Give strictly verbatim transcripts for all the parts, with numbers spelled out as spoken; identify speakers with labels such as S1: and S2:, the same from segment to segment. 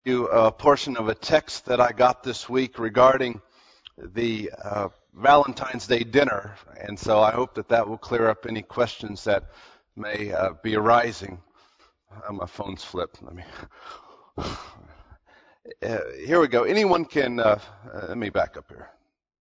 S1: You a portion of a text that I got this week regarding the uh, Valentine's Day dinner, and so I hope that that will clear up any questions that may uh, be arising. Oh, my phone's flipped. Let me. Uh, here we go. Anyone can. Uh, uh, let me back up here.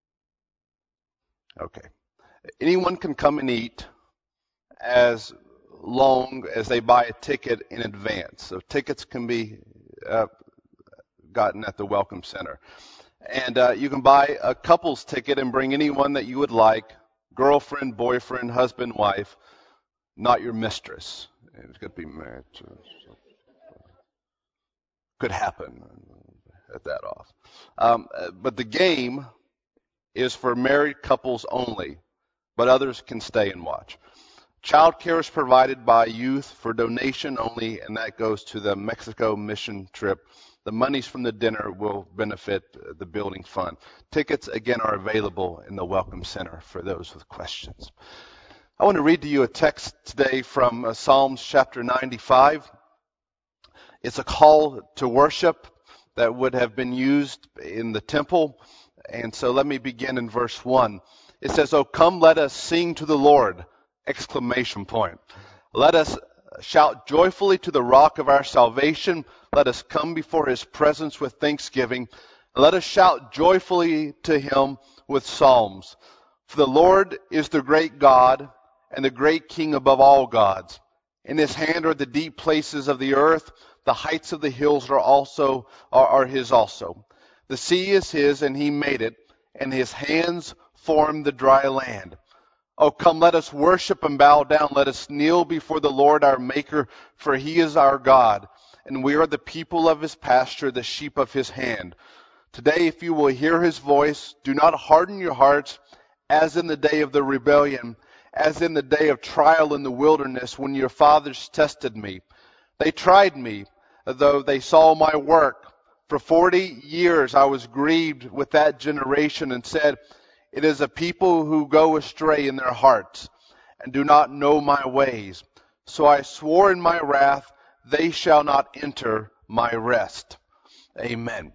S1: Okay. Anyone can come and eat as long as they buy a ticket in advance. So tickets can be uh, gotten at the Welcome Center. And uh, you can buy a couple's ticket and bring anyone that you would like, girlfriend, boyfriend, husband, wife, not your mistress. It could be married. To, could happen. At that off. Um, but the game is for married couples only, but others can stay and watch. Child care is provided by youth for donation only, and that goes to the Mexico mission trip. The monies from the dinner will benefit the building fund. Tickets, again, are available in the Welcome Center for those with questions. I want to read to you a text today from uh, Psalms chapter ninety-five. It's a call to worship that would have been used in the temple. And so let me begin in verse one. It says, "Oh, come, let us sing to the Lord!" Exclamation point. "Let us shout joyfully to the rock of our salvation. Let us come before his presence with thanksgiving. Let us shout joyfully to him with psalms. For the Lord is the great God and the great King above all gods. In his hand are the deep places of the earth. The heights of the hills are also are, are his also. The sea is his, and he made it, and his hands formed the dry land. Oh, come, let us worship and bow down. Let us kneel before the Lord our Maker, for he is our God, and we are the people of his pasture, the sheep of his hand. Today, if you will hear his voice, do not harden your hearts as in the day of the rebellion, as in the day of trial in the wilderness when your fathers tested me. They tried me, though they saw my work. For forty years I was grieved with that generation and said, it is a people who go astray in their hearts and do not know my ways. So I swore in my wrath, they shall not enter my rest." Amen.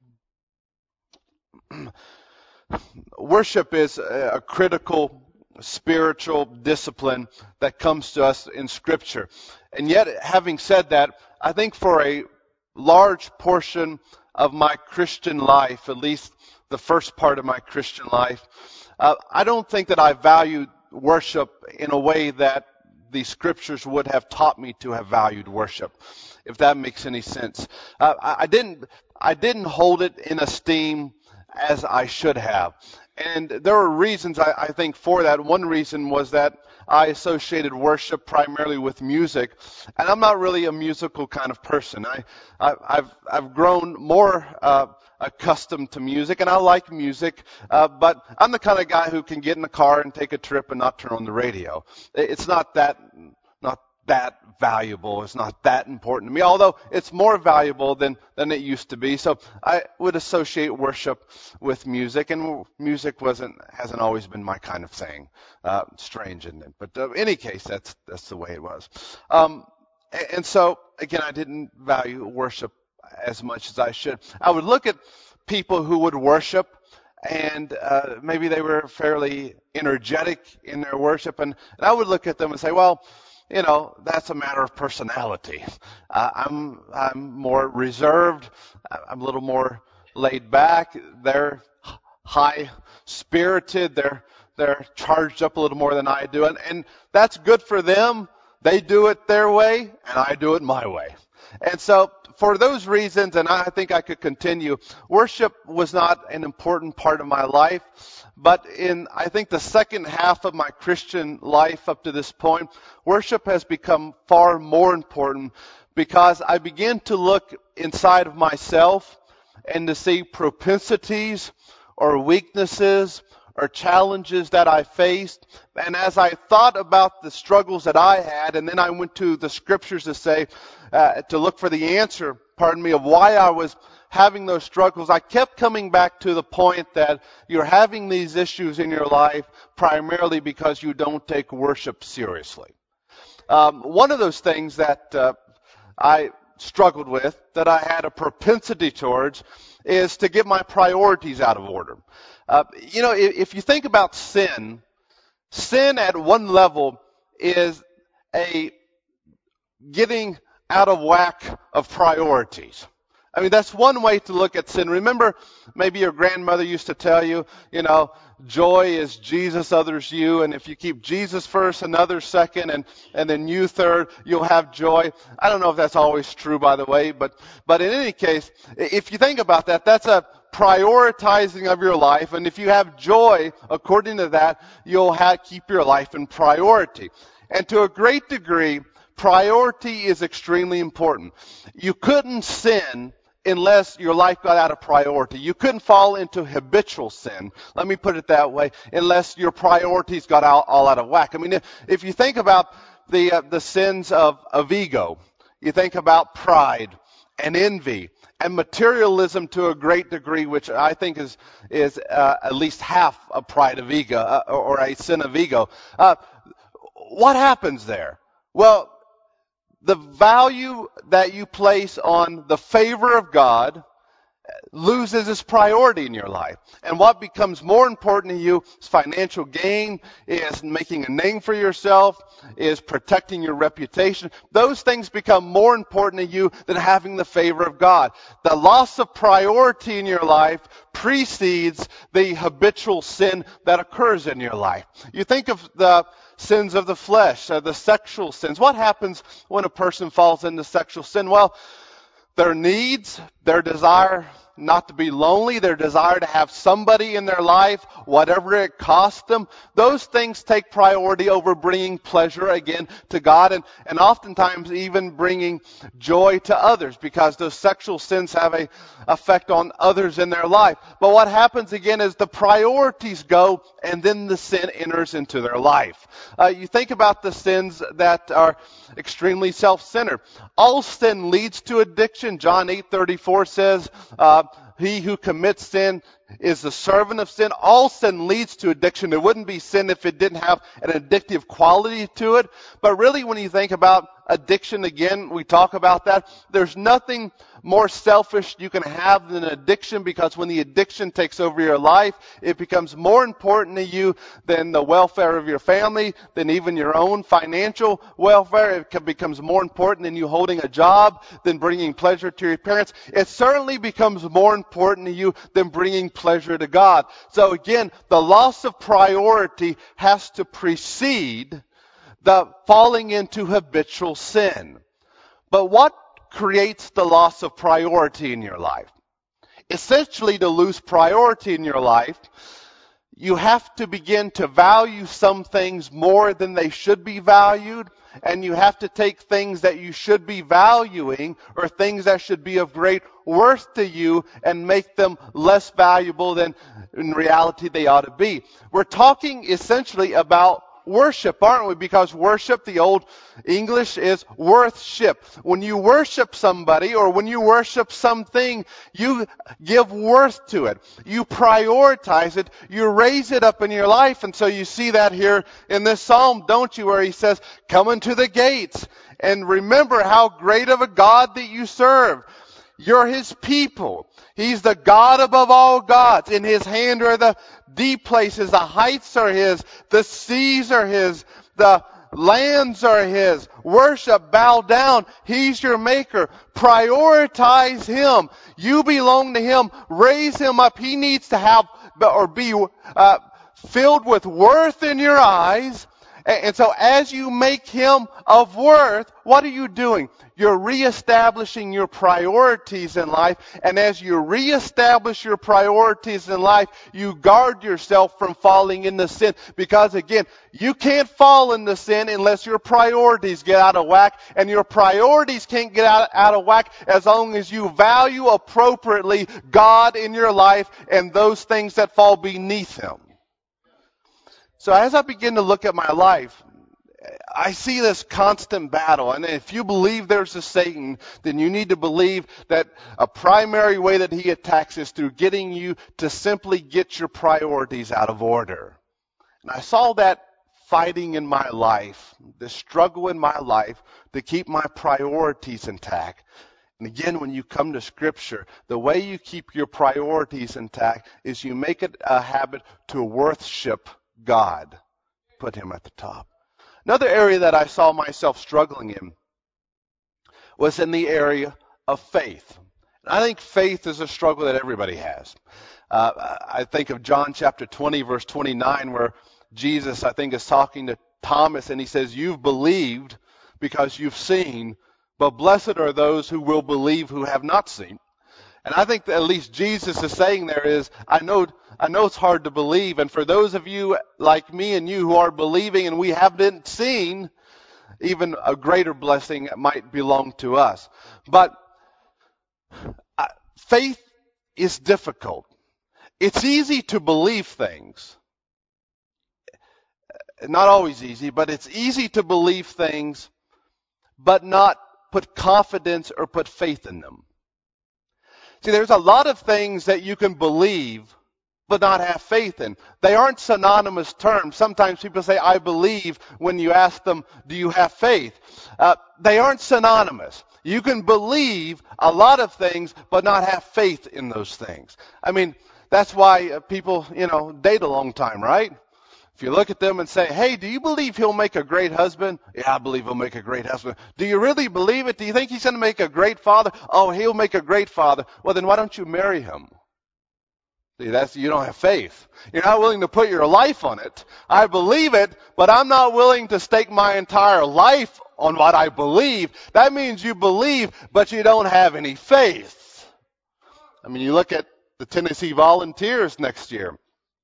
S1: Worship is a critical spiritual discipline that comes to us in Scripture. And yet, having said that, I think for a large portion of my Christian life, at least the first part of my Christian life, uh, I don't think that I valued worship in a way that the Scriptures would have taught me to have valued worship, if that makes any sense. Uh, I, I didn't, I didn't hold it in esteem as I should have. And there were reasons, I, I think, for that. One reason was that I associated worship primarily with music, and I'm not really a musical kind of person. I, I, I've, I've grown more uh, accustomed to music, and I like music, uh, but I'm the kind of guy who can get in the car and take a trip and not turn on the radio. It's not that, not that valuable. It's not that important to me, although it's more valuable than, than it used to be. So I would associate worship with music, and music wasn't, hasn't always been my kind of thing. Uh, strange, isn't it? But uh, in any case, that's, that's the way it was. Um, and, and so, again, I didn't value worship as much as I should. I would look at people who would worship, and uh, maybe they were fairly energetic in their worship, and, and I would look at them and say, well, you know, that's a matter of personality. Uh, I'm I'm more reserved. I'm a little more laid back. They're high spirited. They're they're charged up a little more than I do, and and that's good for them. They do it their way, and I do it my way. And so, for those reasons, and I think I could continue, worship was not an important part of my life. But in, I think, the second half of my Christian life up to this point, worship has become far more important because I began to look inside of myself and to see propensities or weaknesses or challenges that I faced. And as I thought about the struggles that I had, and then I went to the Scriptures to say, uh, to look for the answer, pardon me, of why I was having those struggles, I kept coming back to the point that you're having these issues in your life primarily because you don't take worship seriously. Um, one of those things that uh, I struggled with, that I had a propensity towards, is to get my priorities out of order. Uh, you know, if, if you think about sin, sin at one level is a getting out of whack of priorities. I mean, that's one way to look at sin. Remember, maybe your grandmother used to tell you, you know, joy is Jesus, others you, and if you keep Jesus first and others second, and, and then you third, you'll have joy. I don't know if that's always true, by the way, but, but in any case, if you think about that, that's a prioritizing of your life, and if you have joy, according to that, you'll have, keep your life in priority. And to a great degree, priority is extremely important. You couldn't sin unless your life got out of priority. You couldn't fall into habitual sin, let me put it that way, unless your priorities got all, all out of whack. I mean, if, if you think about the uh, the sins of, of ego, you think about pride and envy and materialism to a great degree, which I think is is uh, at least half a pride of ego, uh, or a sin of ego. Uh, what happens there? Well, the value that you place on the favor of God loses its priority in your life. And what becomes more important to you is financial gain, is making a name for yourself, is protecting your reputation. Those things become more important to you than having the favor of God. The loss of priority in your life precedes the habitual sin that occurs in your life. You think of the sins of the flesh, uh, the sexual sins. What happens when a person falls into sexual sin? Well, their needs, their desire not to be lonely, their desire to have somebody in their life, whatever it costs them, those things take priority over bringing pleasure again to God, and, and oftentimes even bringing joy to others, because those sexual sins have a effect on others in their life. But what happens again is the priorities go, and then the sin enters into their life. Uh, you think about the sins that are extremely self-centered. All sin leads to addiction. John eight thirty-four says, uh, he who commits sin is the servant of sin. All sin leads to addiction. It wouldn't be sin if it didn't have an addictive quality to it. But really, when you think about addiction, again, we talk about that. There's nothing more selfish you can have than addiction, because when the addiction takes over your life, it becomes more important to you than the welfare of your family, than even your own financial welfare. It becomes more important than you holding a job, than bringing pleasure to your parents. It certainly becomes more important to you than bringing pleasure to God. So again, the loss of priority has to precede the falling into habitual sin. But what creates the loss of priority in your life? Essentially, to lose priority in your life, you have to begin to value some things more than they should be valued, and you have to take things that you should be valuing, or things that should be of great worth to you, and make them less valuable than in reality they ought to be. We're talking essentially about worship, aren't we? Because worship, the old English, is worthship. When you worship somebody, or when you worship something, you give worth to it. You prioritize it. You raise it up in your life. And so you see that here in this psalm, don't you? Where he says, come into the gates and remember how great of a God that you serve. You're his people. He's the God above all gods. In his hand are the deep places. The heights are his. The seas are his. The lands are his. Worship, bow down. He's your maker. Prioritize him. You belong to him. Raise him up. He needs to have or be uh, filled with worth in your eyes. And so as you make him of worth, what are you doing? You're reestablishing your priorities in life. And as you reestablish your priorities in life, you guard yourself from falling into sin. Because again, you can't fall into sin unless your priorities get out of whack. And your priorities can't get out, out of whack as long as you value appropriately God in your life and those things that fall beneath him. So as I begin to look at my life, I see this constant battle. And if you believe there's a Satan, then you need to believe that a primary way that he attacks is through getting you to simply get your priorities out of order. And I saw that fighting in my life, this struggle in my life to keep my priorities intact. And again, when you come to Scripture, the way you keep your priorities intact is you make it a habit to worship God. Put Him at the top. Another area that I saw myself struggling in was in the area of faith. I think faith is a struggle that everybody has. Uh, I think of John chapter twenty, verse twenty-nine, where Jesus, I think, is talking to Thomas, and he says, "You've believed because you've seen, but blessed are those who will believe who have not seen." And I think that at least Jesus is saying there is, I know, I know it's hard to believe, and for those of you like me and you who are believing and we haven't seen, even a greater blessing might belong to us. But uh, faith is difficult. It's easy to believe things. Not always easy, but it's easy to believe things, but not put confidence or put faith in them. See, there's a lot of things that you can believe, but not have faith in. They aren't synonymous terms. Sometimes people say, "I believe," when you ask them, "Do you have faith?" Uh, they aren't synonymous. You can believe a lot of things, but not have faith in those things. I mean, that's why people, you know, date a long time, right? If you look at them and say, "Hey, do you believe he'll make a great husband?" "Yeah, I believe he'll make a great husband." "Do you really believe it? Do you think he's going to make a great father?" "Oh, he'll make a great father." "Well, then why don't you marry him?" See, that's, you don't have faith. You're not willing to put your life on it. I believe it, but I'm not willing to stake my entire life on what I believe. That means you believe, but you don't have any faith. I mean, you look at the Tennessee Volunteers next year.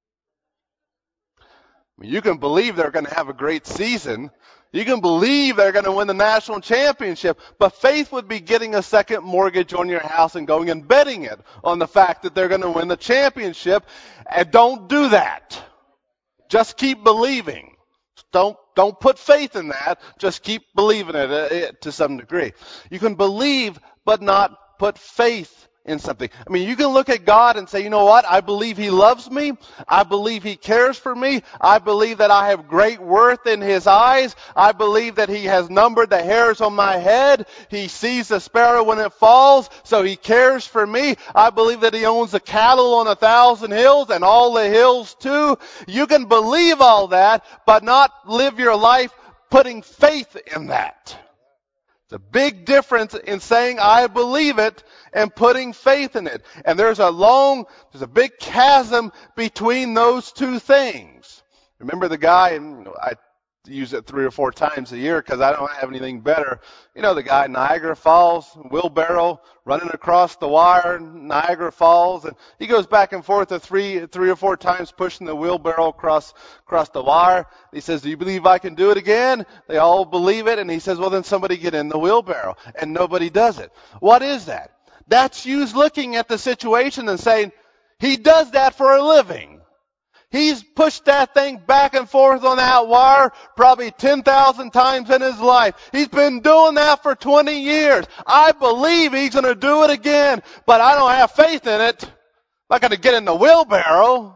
S1: I mean, you can believe they're going to have a great season. You can believe they're going to win the national championship. But faith would be getting a second mortgage on your house and going and betting it on the fact that they're going to win the championship. And don't do that. Just keep believing. Don't, don't put faith in that. Just keep believing it uh, to some degree. You can believe, but not put faith in something. I mean, you can look at God and say, "You know what? I believe He loves me. I believe He cares for me. I believe that I have great worth in His eyes. I believe that He has numbered the hairs on my head. He sees the sparrow when it falls, so He cares for me. I believe that He owns the cattle on a thousand hills and all the hills too." You can believe all that, but not live your life putting faith in that. It's a big difference in saying "I believe it" and putting faith in it. And there's a long, there's a big chasm between those two things. Remember the guy, and I use it three or four times a year because I don't have anything better. You know the guy in Niagara Falls, wheelbarrow, running across the wire, Niagara Falls, and he goes back and forth a three, three or four times pushing the wheelbarrow across, across the wire. He says, "Do you believe I can do it again?" They all believe it, and he says, "Well, then somebody get in the wheelbarrow," and nobody does it. What is that? That's you looking at the situation and saying, "He does that for a living. He's pushed that thing back and forth on that wire probably ten thousand times in his life. He's been doing that for twenty years. I believe he's going to do it again, but I don't have faith in it. I'm not going to get in the wheelbarrow."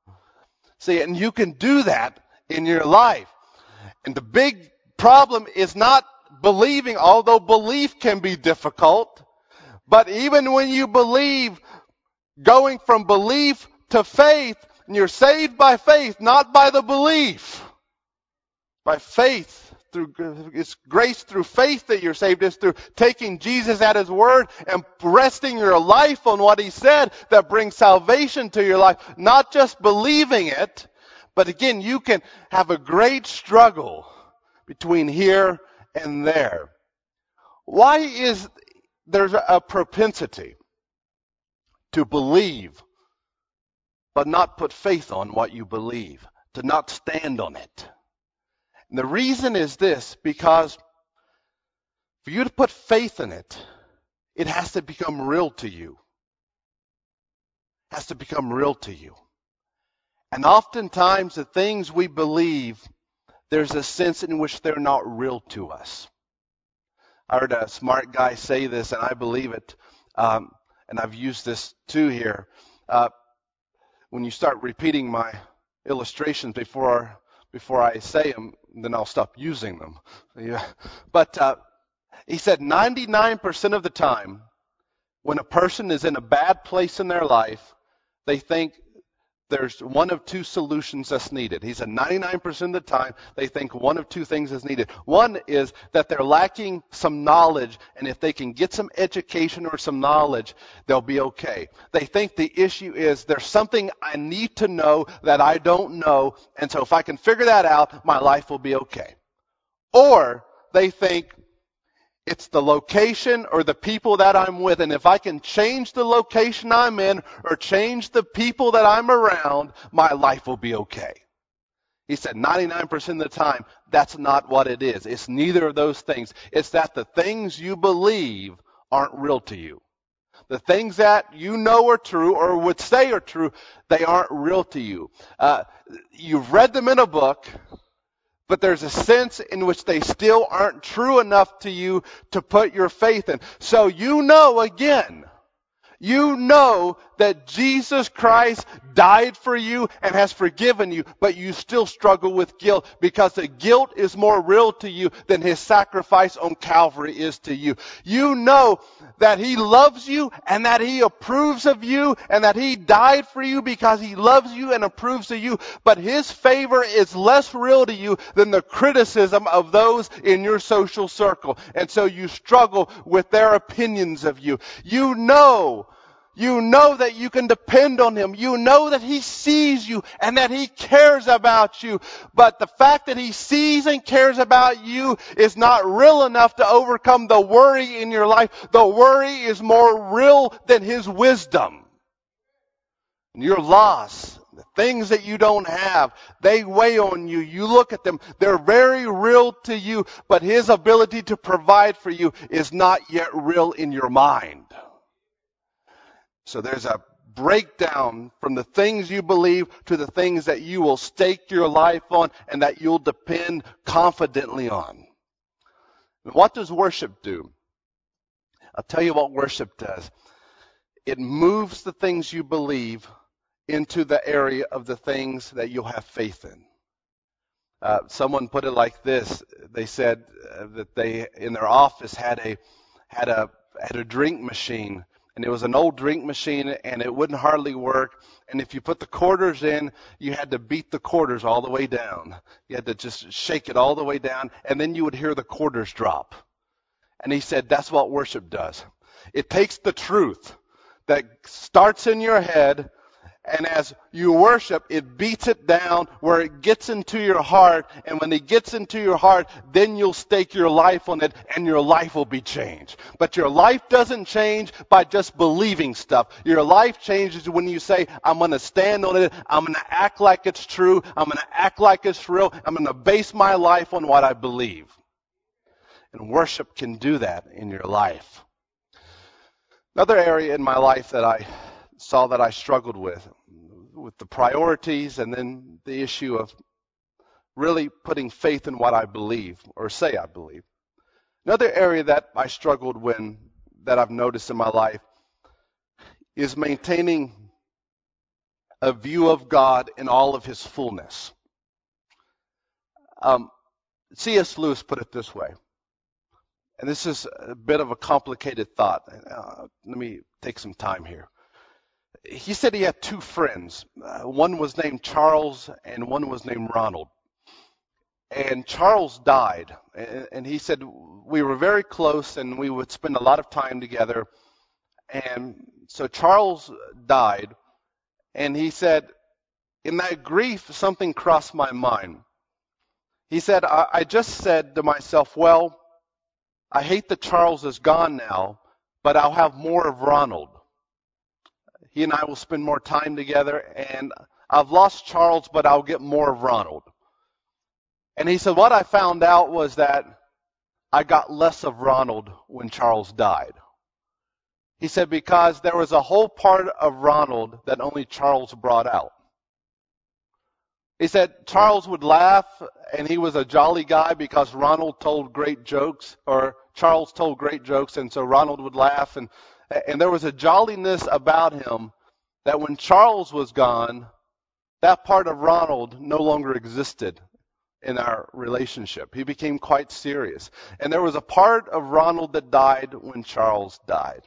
S1: See, and you can do that in your life. And the big problem is not believing, although belief can be difficult. But even when you believe, going from belief to faith, and you're saved by faith, not by the belief. By faith, through it's grace through faith that you're saved. It's through taking Jesus at His word and resting your life on what He said that brings salvation to your life. Not just believing it, but again, you can have a great struggle between here and there. Why is there's a propensity to believe but not put faith on what you believe, to not stand on it? And the reason is this, because for you to put faith in it, it has to become real to you. It has to become real to you. And oftentimes the things we believe, there's a sense in which they're not real to us. I heard a smart guy say this, and I believe it, um, and I've used this too here. Uh, when you start repeating my illustrations before before I say them, then I'll stop using them. Yeah. But uh, he said ninety-nine percent of the time, when a person is in a bad place in their life, they think there's one of two solutions that's needed. He said ninety-nine percent of the time, they think one of two things is needed. One is that they're lacking some knowledge, and if they can get some education or some knowledge, they'll be okay. They think the issue is there's something I need to know that I don't know, and so if I can figure that out, my life will be okay. Or they think it's the location or the people that I'm with. And if I can change the location I'm in or change the people that I'm around, my life will be okay. He said ninety-nine percent of the time, that's not what it is. It's neither of those things. It's that the things you believe aren't real to you. The things that you know are true or would say are true, they aren't real to you. Uh, you've read them in a book, but there's a sense in which they still aren't true enough to you to put your faith in. So you know, again, you know that Jesus Christ died for you and has forgiven you, but you still struggle with guilt because the guilt is more real to you than his sacrifice on Calvary is to you. You know that he loves you and that he approves of you and that he died for you because he loves you and approves of you, but his favor is less real to you than the criticism of those in your social circle. And so you struggle with their opinions of you. You know You know that you can depend on him. You know that he sees you and that he cares about you. But the fact that he sees and cares about you is not real enough to overcome the worry in your life. The worry is more real than his wisdom. Your loss, the things that you don't have, they weigh on you. You look at them, they're very real to you, but his ability to provide for you is not yet real in your mind. So there's a breakdown from the things you believe to the things that you will stake your life on and that you'll depend confidently on. And what does worship do? I'll tell you what worship does. It moves the things you believe into the area of the things that you'll have faith in. Uh, someone put it like this. They said uh, that they in their office had a had a had a drink machine. And it was an old drink machine, and it wouldn't hardly work. And if you put the quarters in, you had to beat the quarters all the way down. You had to just shake it all the way down, and then you would hear the quarters drop. And he said, that's what worship does. It takes the truth that starts in your head, and as you worship, it beats it down where it gets into your heart. And when it gets into your heart, then you'll stake your life on it and your life will be changed. But your life doesn't change by just believing stuff. Your life changes when you say, I'm going to stand on it. I'm going to act like it's true. I'm going to act like it's real. I'm going to base my life on what I believe. And worship can do that in your life. Another area in my life that I saw that I struggled with, with the priorities and then the issue of really putting faith in what I believe or say I believe. Another area that I struggled with, that I've noticed in my life, is maintaining a view of God in all of his fullness. Um, C S Lewis put it this way, and this is a bit of a complicated thought. Uh, let me take some time here. He said he had two friends. Uh, one was named Charles and one was named Ronald. And Charles died. And, and he said we were very close and we would spend a lot of time together. And so Charles died. And he said, in that grief, something crossed my mind. He said, I, I just said to myself, well, I hate that Charles is gone now, but I'll have more of Ronald. He and I will spend more time together, and I've lost Charles, but I'll get more of Ronald. And he said, what I found out was that I got less of Ronald when Charles died. He said, because there was a whole part of Ronald that only Charles brought out. He said Charles would laugh, and he was a jolly guy because Ronald told great jokes, or Charles told great jokes, and so Ronald would laugh, and And there was a jolliness about him that when Charles was gone, that part of Ronald no longer existed. in our relationship. He became quite serious. And there was a part of Ronald that died when Charles died.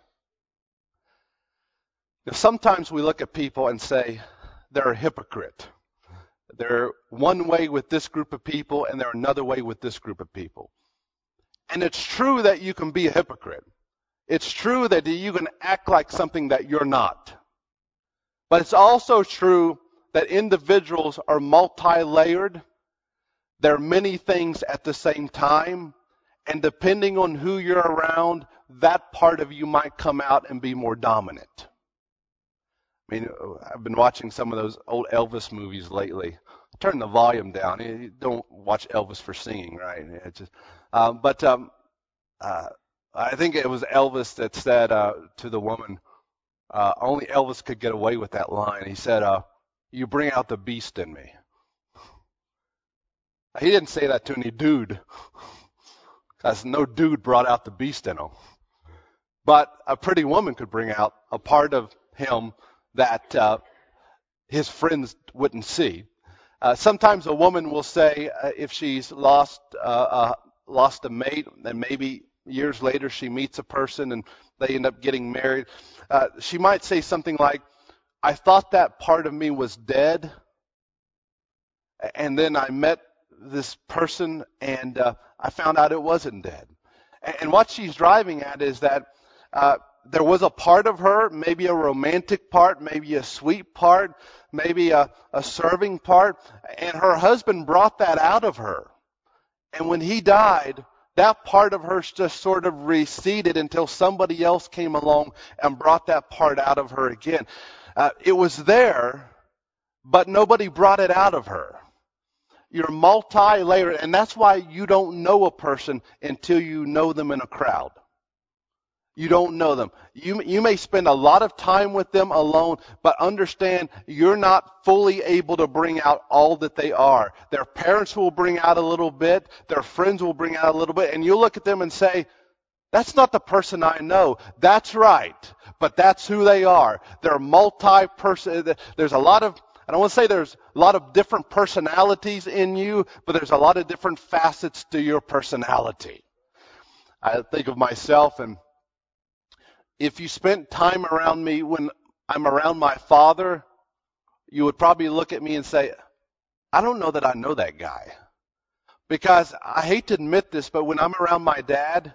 S1: Now, sometimes we look at people and say, they're a hypocrite. They're one way with this group of people, and they're another way with this group of people. And it's true that you can be a hypocrite. It's true that you can act like something that you're not. But it's also true that individuals are multi-layered. There are many things at the same time. And depending on who you're around, that part of you might come out and be more dominant. I mean, I've been watching some of those old Elvis movies lately. Turn the volume down. You don't watch Elvis for singing, right? It's just, um, but um, uh, I think it was Elvis that said uh, to the woman, uh, only Elvis could get away with that line. He said, uh, you bring out the beast in me. He didn't say that to any dude, because no dude brought out the beast in him. But a pretty woman could bring out a part of him that uh, his friends wouldn't see. Uh, sometimes a woman will say uh, if she's lost uh, uh, lost a mate, and maybe years later she meets a person and they end up getting married, uh, she might say something like, I thought that part of me was dead, and then I met this person and uh, I found out it wasn't dead. And, and what she's driving at is that uh, there was a part of her, maybe a romantic part, maybe a sweet part, maybe a, a serving part, and her husband brought that out of her. And when he died, that part of her just sort of receded until somebody else came along and brought that part out of her again. Uh, it was there, but nobody brought it out of her. You're multi-layered, and that's why you don't know a person until you know them in a crowd. You don't know them. You, you may spend a lot of time with them alone, but understand you're not fully able to bring out all that they are. Their parents will bring out a little bit. Their friends will bring out a little bit. And you'll look at them and say, that's not the person I know. That's right. But that's who they are. They're multi-person. There's a lot of, I don't want to say there's a lot of different personalities in you, but there's a lot of different facets to your personality. I think of myself, and if you spent time around me when I'm around my father, you would probably look at me and say, I don't know that I know that guy. Because I hate to admit this, but when I'm around my dad,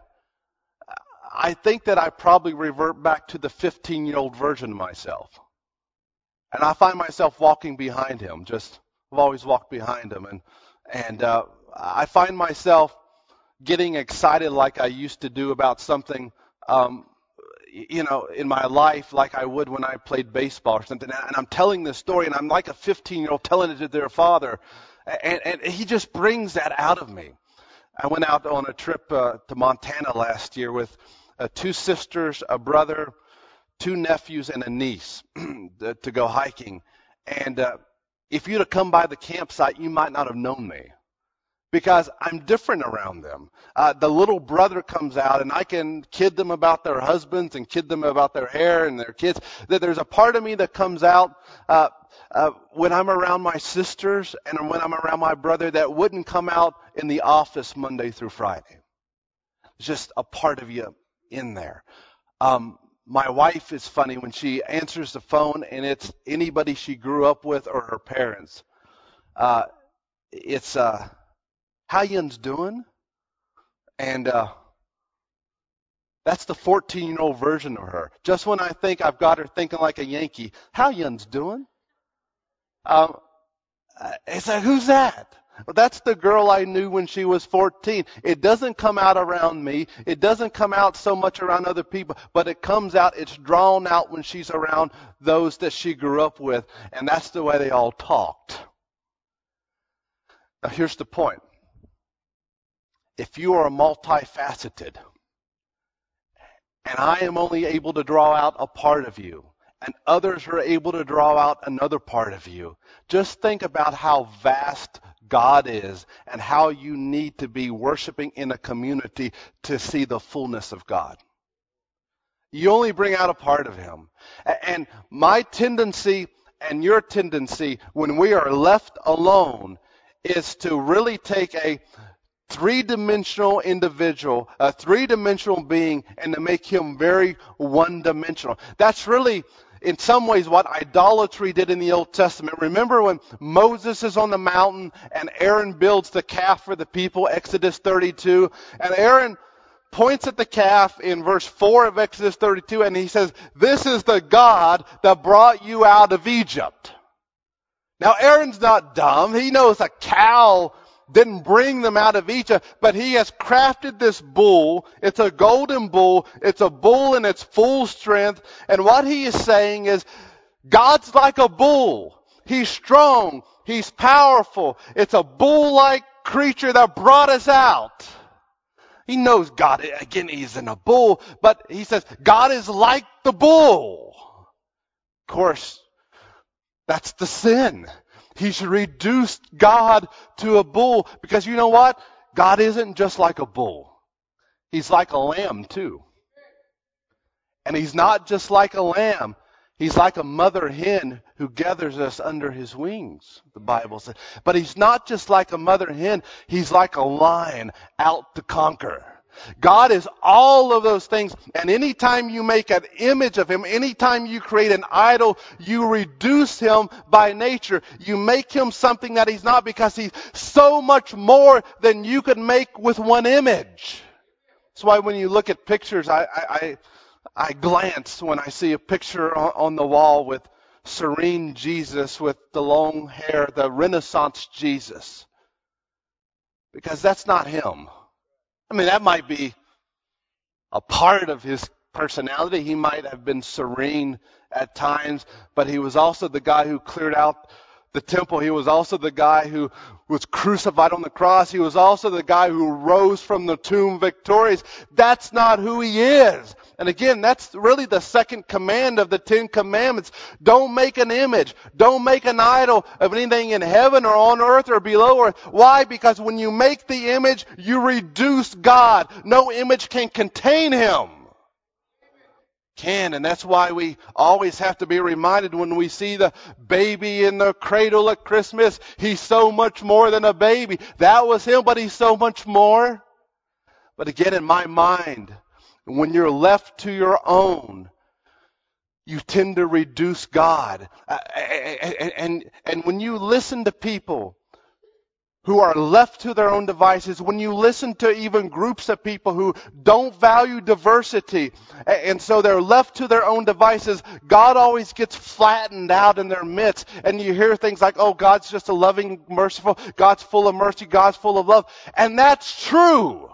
S1: I think that I probably revert back to the fifteen-year-old version of myself. And I find myself walking behind him. Just, I've always walked behind him. And, and uh, I find myself getting excited like I used to do about something um, you know, in my life like I would when I played baseball or something. And I'm telling this story, and I'm like a fifteen-year-old telling it to their father. And, and he just brings that out of me. I went out on a trip uh, to Montana last year with uh, two sisters, a brother, two nephews, and a niece to go hiking. And uh, if you'd have come by the campsite, you might not have known me. Because I'm different around them. Uh, the little brother comes out, and I can kid them about their husbands and kid them about their hair and their kids. There's a part of me that comes out uh, uh, when I'm around my sisters and when I'm around my brother that wouldn't come out in the office Monday through Friday. It's just a part of you in there. Um, my wife is funny when she answers the phone, and it's anybody she grew up with or her parents. Uh, it's... Uh, How yin's doing? And uh, that's the fourteen-year-old version of her. Just when I think I've got her thinking like a Yankee, how yin's doing? Um, it's like, who's that? Well, that's the girl I knew when she was fourteen. It doesn't come out around me. It doesn't come out so much around other people, but it comes out, it's drawn out when she's around those that she grew up with, and that's the way they all talked. Now, here's the point. If you are multifaceted, and I am only able to draw out a part of you, and others are able to draw out another part of you, just think about how vast God is and how you need to be worshiping in a community to see the fullness of God. You only bring out a part of Him. And my tendency and your tendency when we are left alone is to really take a three-dimensional individual, a three-dimensional being, and to make him very one-dimensional. That's really, in some ways, what idolatry did in the Old Testament. Remember when Moses is on the mountain and Aaron builds the calf for the people, Exodus thirty-two, and Aaron points at the calf in verse four of Exodus thirty-two, and he says, "This is the God that brought you out of Egypt." Now, Aaron's not dumb. He knows a cow didn't bring them out of Egypt, but he has crafted this bull. It's a golden bull. It's a bull in its full strength. And what he is saying is, God's like a bull. He's strong. He's powerful. It's a bull-like creature that brought us out. He knows God, again, he's in a bull, but he says, God is like the bull. Of course, that's the sin. He's reduced God to a bull because you know what? God isn't just like a bull. He's like a lamb too. And he's not just like a lamb. He's like a mother hen who gathers us under his wings, the Bible says. But he's not just like a mother hen. He's like a lion out to conquer. God is all of those things, and anytime you make an image of him, anytime you create an idol, you reduce him by nature. You make him something that he's not because he's so much more than you could make with one image. That's why when you look at pictures, I, I, I, I glance when I see a picture on, on the wall with serene Jesus with the long hair, the Renaissance Jesus, because that's not him. I mean, that might be a part of his personality. He might have been serene at times, but he was also the guy who cleared out the temple. He was also the guy who was crucified on the cross. He was also the guy who rose from the tomb victorious. That's not who he is. And again, that's really the second command of the Ten Commandments. Don't make an image. Don't make an idol of anything in heaven or on earth or below earth. Why? Because when you make the image, you reduce God. No image can contain him. Can, and that's why we always have to be reminded when we see the baby in the cradle at Christmas, he's so much more than a baby. That was him, but he's so much more. But again, in my mind, when you're left to your own, you tend to reduce God. And, and, and when you listen to people who are left to their own devices, when you listen to even groups of people who don't value diversity, and so they're left to their own devices, God always gets flattened out in their midst. And you hear things like, oh, God's just a loving, merciful, God's full of mercy, God's full of love. And that's true.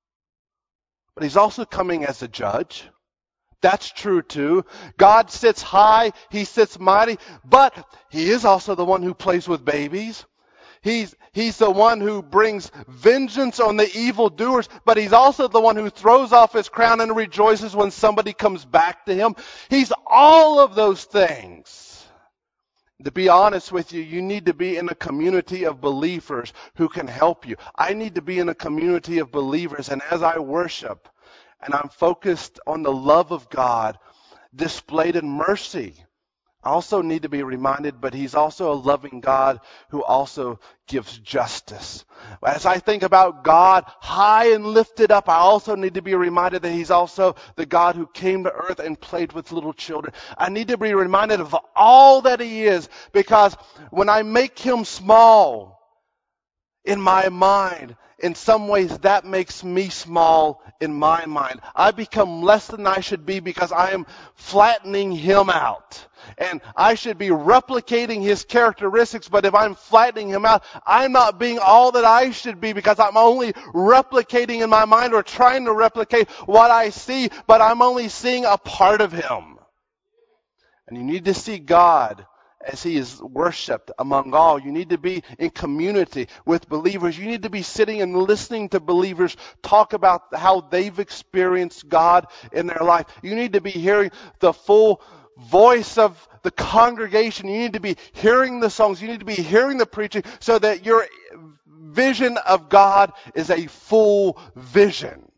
S1: But he's also coming as a judge. That's true too. God sits high, he sits mighty, but he is also the one who plays with babies. He's, he's the one who brings vengeance on the evildoers, but he's also the one who throws off his crown and rejoices when somebody comes back to him. He's all of those things. To be honest with you, you need to be in a community of believers who can help you. I need to be in a community of believers, and as I worship and I'm focused on the love of God displayed in mercy, I also need to be reminded, but he's also a loving God who also gives justice. As I think about God high and lifted up, I also need to be reminded that he's also the God who came to earth and played with little children. I need to be reminded of all that he is, because when I make him small in my mind, in some ways that makes me small in my mind. I become less than I should be because I am flattening him out. And I should be replicating his characteristics, but if I'm flattening him out, I'm not being all that I should be because I'm only replicating in my mind or trying to replicate what I see, but I'm only seeing a part of him. And you need to see God as he is worshipped among all. You need to be in community with believers. You need to be sitting and listening to believers talk about how they've experienced God in their life. You need to be hearing the full voice of the congregation. You need to be hearing the songs. You need to be hearing the preaching so that your vision of God is a full vision.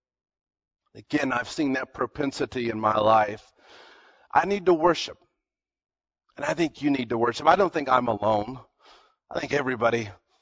S1: Again, I've seen that propensity in my life. I need to worship. And I think you need to worship. I don't think I'm alone. I think everybody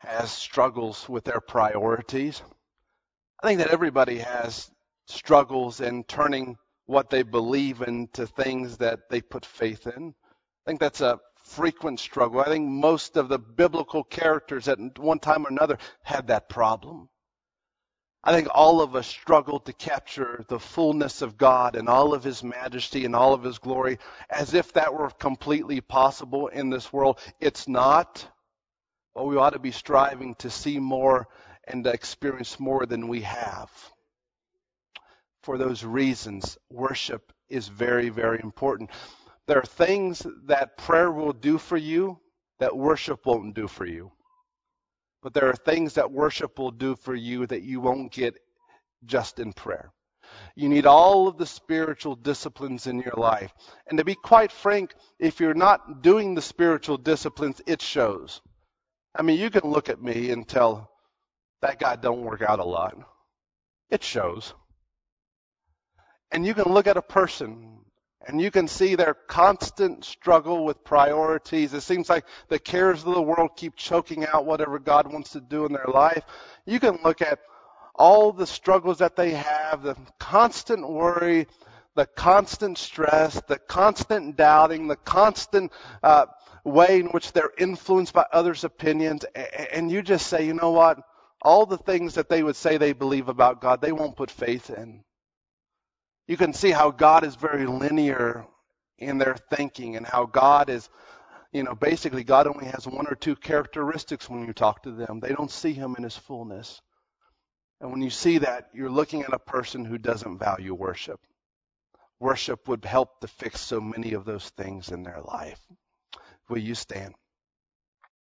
S1: has struggles with their priorities. I think that everybody has struggles in turning what they believe into things that they put faith in. I think that's a frequent struggle. I think most of the biblical characters at one time or another had that problem. I think all of us struggle to capture the fullness of God and all of His majesty and all of His glory as if that were completely possible in this world. It's not, but we ought to be striving to see more and to experience more than we have. For those reasons, worship is very, very important. There are things that prayer will do for you that worship won't do for you. But there are things that worship will do for you that you won't get just in prayer. You need all of the spiritual disciplines in your life. And to be quite frank, if you're not doing the spiritual disciplines, it shows. I mean, you can look at me and tell, that guy don't work out a lot. It shows. And you can look at a person and you can see their constant struggle with priorities. It seems like the cares of the world keep choking out whatever God wants to do in their life. You can look at all the struggles that they have, the constant worry, the constant stress, the constant doubting, the constant uh, way in which they're influenced by others' opinions. And you just say, you know what? All the things that they would say they believe about God, they won't put faith in. You can see how God is very linear in their thinking and how God is, you know, basically God only has one or two characteristics when you talk to them. They don't see Him in His fullness. And when you see that, you're looking at a person who doesn't value worship. Worship would help to fix so many of those things in their life. Will you stand?